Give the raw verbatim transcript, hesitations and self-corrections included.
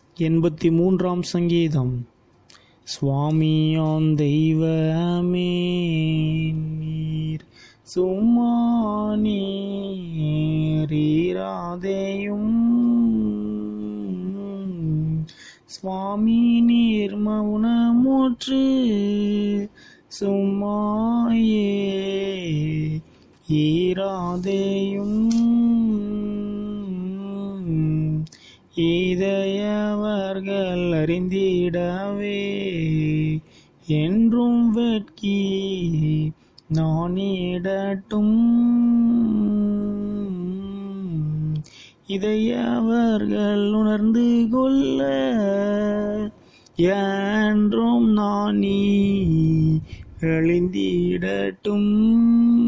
எண்பத்தி மூன்றாம் சங்கீதம். சுவாமியாம் தெய்வமே நீர் சும்மா நீரீராதேயும், சுவாமி நீர் மௌனமுற்று சும்மாயே ஈராதேயும், இதையவர்கள் அறிந்திடவே என்றும் வெட்கி நானிடட்டும், இதையவர்கள் உணர்ந்து கொள்ள என்றும் நானி எழுந்திடட்டும்.